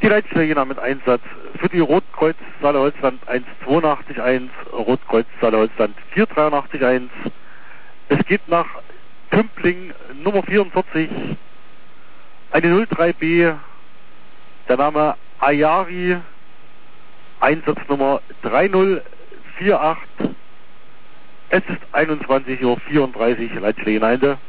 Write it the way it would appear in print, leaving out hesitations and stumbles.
Die Leitstelle mit Einsatz für die Rotkreuz Saale-Holzland 182.1, Rotkreuz Saale-Holzland 483.1. Es geht nach Tümpling Nummer 44, eine 03B, der Name Ayari, Einsatznummer 3048. Es ist 21:34 Uhr, Leitstelle Ende.